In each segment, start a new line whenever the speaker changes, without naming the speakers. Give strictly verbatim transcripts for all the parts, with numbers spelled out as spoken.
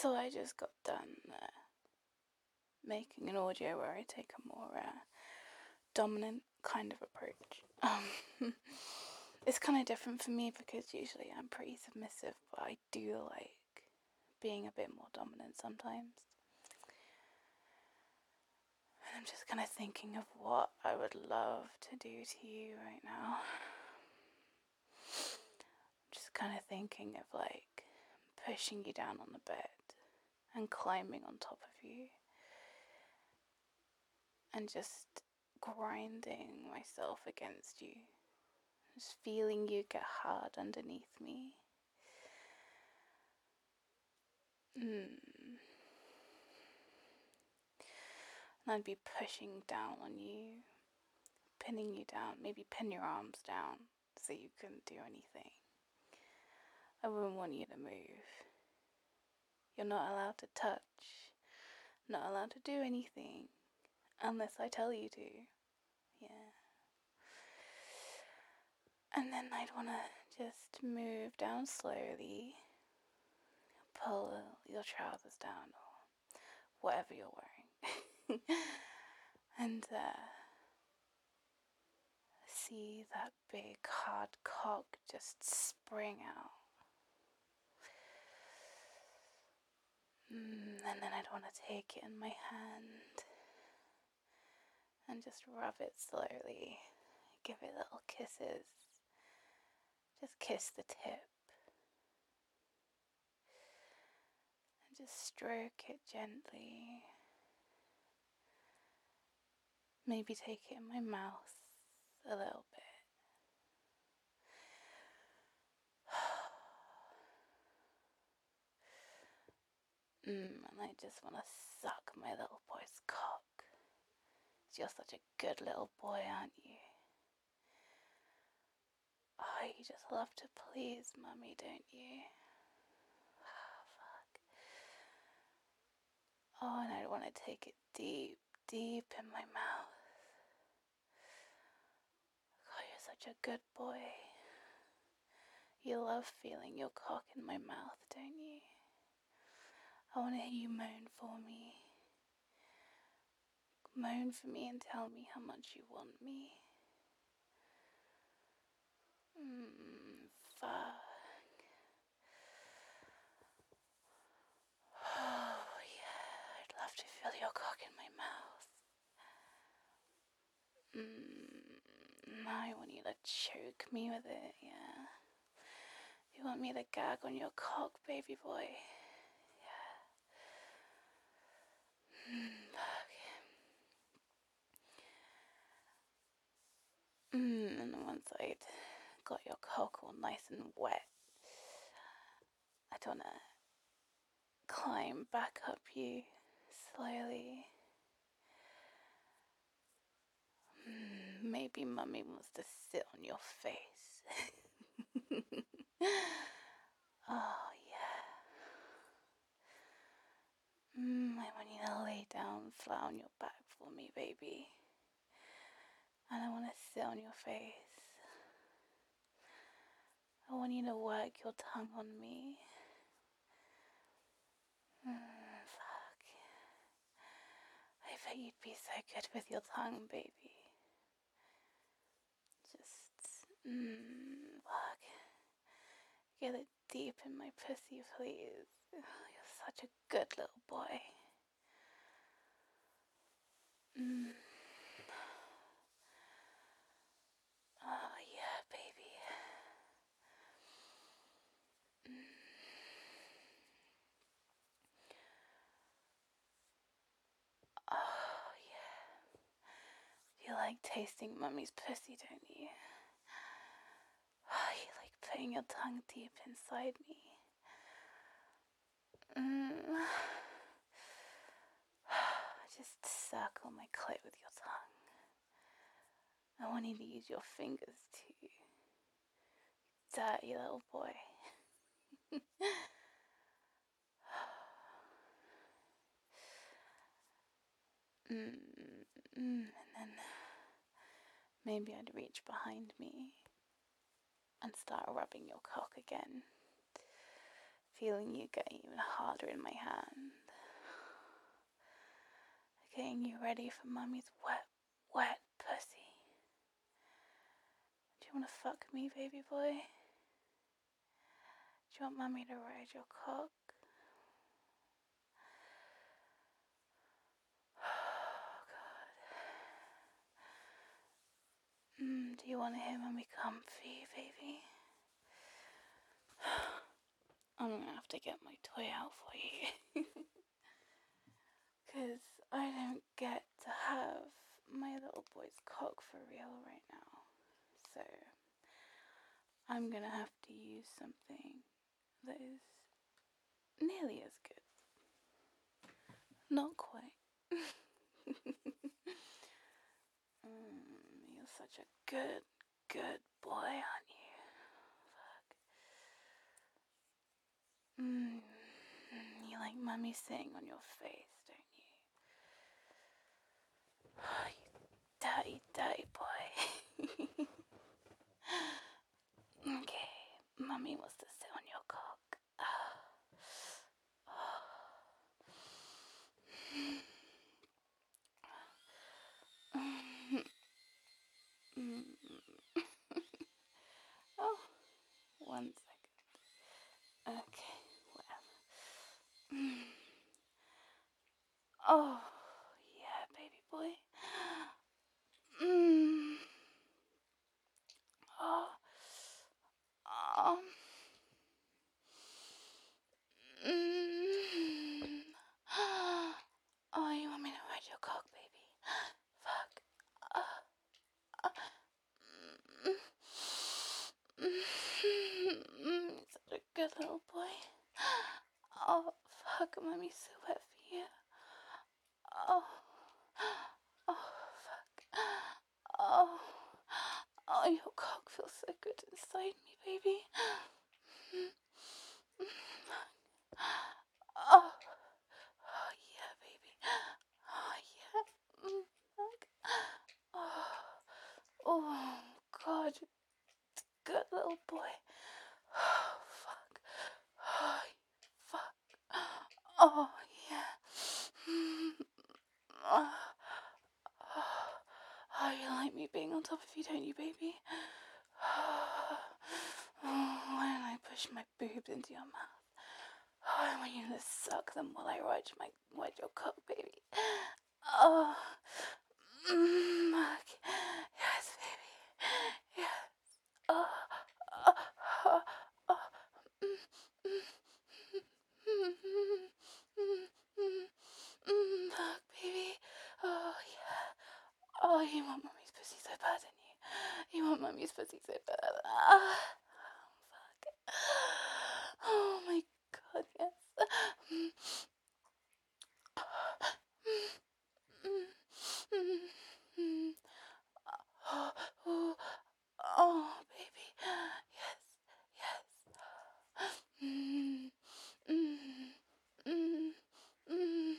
So I just got done uh, making an audio where I take a more uh, dominant kind of approach. Um, it's kind of different for me because usually I'm pretty submissive, but I do like being a bit more dominant sometimes. And I'm just kind of thinking of what I would love to do to you right now. I'm just kind of thinking of like pushing you down on the bed and climbing on top of you and just grinding myself against you, just feeling you get hard underneath me. Mm. And I'd be pushing down on you, pinning you down, maybe pin your arms down so you couldn't do anything. I wouldn't want you to move. You're not allowed to touch, not allowed to do anything unless I tell you to. Yeah. And then I'd want to just move down slowly, pull your trousers down or whatever you're wearing, and uh, see that big hard cock just spring out. Mm, and then I'd want to take it in my hand and just rub it slowly, give it little kisses. Just kiss the tip and just stroke it gently. Maybe take it in my mouth a little bit. Mm, and I just want to suck my little boy's cock. You're such a good little boy, aren't you? Oh, you just love to please Mummy, don't you? Oh, fuck. Oh, and I want to take it deep, deep in my mouth. Oh, you're such a good boy. You love feeling your cock in my mouth, don't you? I want to hear you moan for me. Moan for me and tell me how much you want me. Mmm, fuck. Oh, yeah, I'd love to feel your cock in my mouth. Mmm, I want you to choke me with it, yeah. You want me to gag on your cock, baby boy? Yeah. Mmm, fuck. Mmm, and then once I'd got your cock all nice and wet, I'd wanna climb back up you slowly. Mm, maybe Mummy wants to sit on your face. Oh, yeah. Mm, I want you to lay down flat on your back for me, baby. And I want to sit on your face. I want you to work your tongue on me. Mm, fuck. I bet you'd be so good with your tongue, baby. Just, mmm, fuck. Get it deep in my pussy, please. Oh, you're such a good little boy. Mm. Oh, yeah, baby. Mm. Oh, yeah. You like tasting Mummy's pussy, don't you? Oh, you like putting your tongue deep inside me. Mm. Just circle my clit with your tongue. I want you to use your fingers too. Dirty little boy. mm, mm, and then maybe I'd reach behind me and start rubbing your cock again. feeling you getting even harder in my hand. Getting you ready for Mummy's wet, wet pussy. Do you want to fuck me, baby boy? Do you want Mummy to ride your cock? Oh, God. Mm, do you want to hear Mummy come for you, baby? I'm going to have to get my toy out for you. Because I don't get to have my little boy's cock for real right now. So I'm going to have to use something that is nearly as good. Not quite. mm, you're such a good, good boy, aren't you? Fuck. Mm, you like Mummy sitting on your face, don't you? Oh, you dirty, dirty boy. Okay, Mummy wants to sit on your cock. Oh, one second. Okay, whatever. Oh, yeah, baby boy. Mm. Oh, um. Mm. Oh, you want me to ride your cock, baby? Fuck. Uh, uh, mm, mm, such a good little boy. Oh, fuck, Mommy's so wet for you. Oh, oh, fuck. Oh, oh, your cock feels so good inside me, baby. Oh, oh yeah, baby. Oh yeah. Mm, fuck. Oh, oh, God, you good little boy. Oh, fuck. Oh, fuck. Oh, yeah. Mm, oh, oh, you like me being on top of you, don't you, baby? Oh, why don't I push my boobs into your mouth? Oh, I want you to suck them while I ride my ride your cock, baby. Oh, mm, Mark. Yes, baby. Yes. Oh, oh, oh, oh. Mm, mm, mm, mm, mm, mm, mm, Mark, baby. Oh, yeah. Oh, you want Mummy's pussy so bad, don't you? You want Mummy's pussy so bad. Ah, fuck. Oh my God, yes. Mm, mm, mm, mm. Oh, oh, oh, baby. Yes, yes. Mm, mm, mm, mm.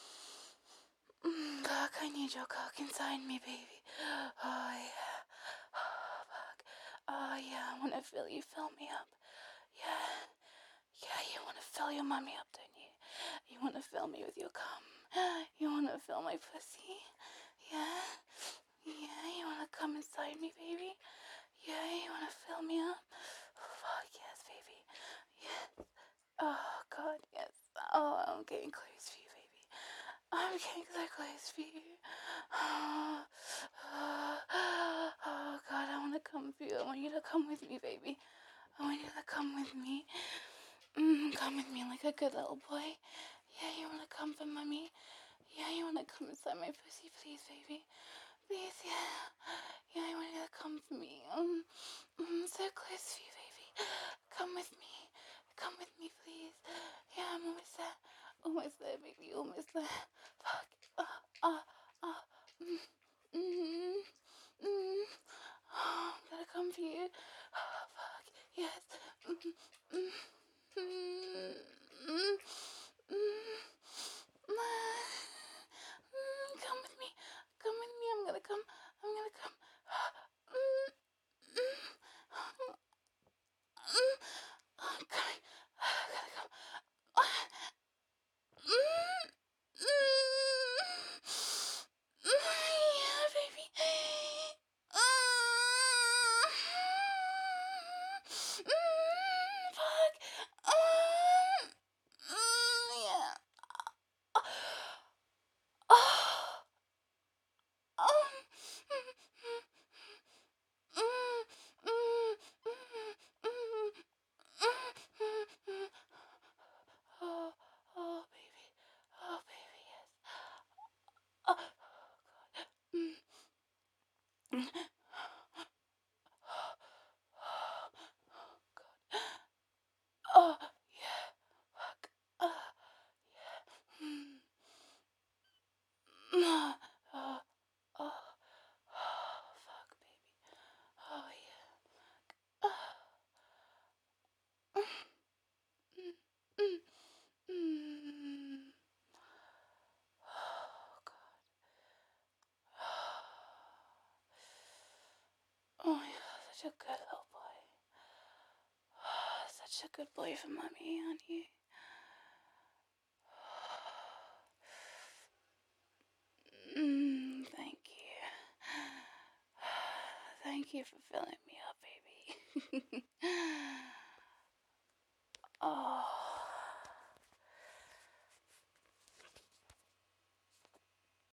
Mm, Cock, I need your cock inside me, baby. Oh, yeah. Oh, fuck. Oh, yeah, I want to feel you fill me up. Yeah. Yeah, you want to fill your Mummy up, don't you? You want to fill me with your cum. You want to fill my pussy. Yeah. Yeah, you want to come inside me, baby. Yeah, you want to fill me up. Fuck, yes, baby. Yes. Oh, God, yes. Oh, I'm getting close for you, baby. I'm getting so close for you. Oh, oh, oh God, I want to come for you. I want you to come with me, baby. I want you to come with me. Mm, come with me like a good little boy. Yeah, you want to come for Mummy? Yeah, you want to come inside my pussy, please, baby? Please, yeah. Yeah, I want you to come for me. Um, mm, so close to you, baby. Come with me. Come with me, please. Yeah, I'm almost there. Almost there, baby. Almost there. Fuck. Ah, ah, ah. Mm, mm, mm. Oh, I'm gonna come for you. Oh, fuck. Yes. Mm, mm, mm, mm, mm. Mm, come with me. Come with me. I'm gonna come. I'm gonna come. Mm, mm, mm, I'm coming. I gotta come. Such a good little boy. Such a good boy for mommy, aren't you? Mm, thank you. Thank you for filling me up, baby.